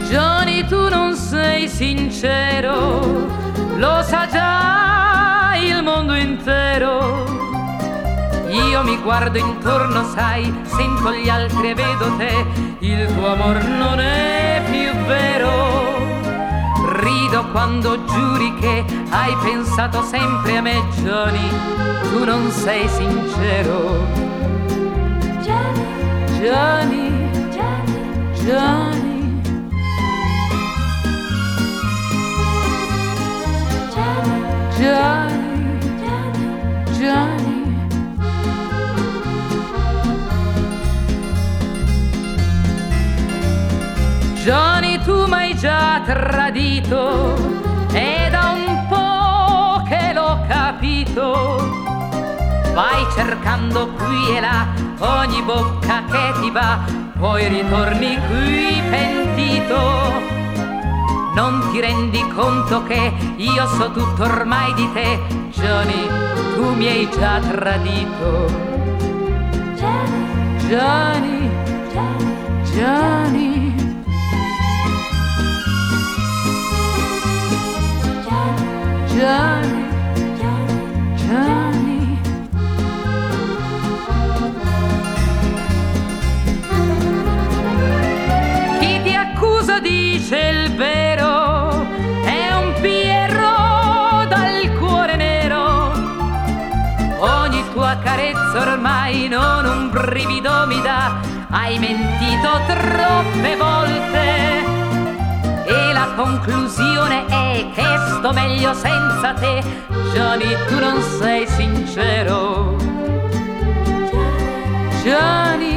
Johnny, tu non sei sincero, lo sa già il mondo intero. Io mi guardo intorno, sai, sento gli altri e vedo te, il tuo amor non è più vero. Rido quando giuri che hai pensato sempre a me, Johnny, tu non sei sincero. Johnny, Johnny, Johnny, Johnny. Johnny, tu m'hai già tradito, è da un po' che l'ho capito. Vai cercando qui e là ogni bocca che ti va, poi ritorni qui pentito. Non ti rendi conto che io so tutto ormai di te, Johnny, tu mi hai già tradito. Johnny, Johnny, Johnny, Johnny. Chi ti accusa dice il vero, è un Pierro dal cuore nero. Ogni tua carezza ormai non un brivido mi dà, hai mentito troppe volte. E la conclusione è che sto meglio senza te, Johnny, tu non sei sincero. Johnny,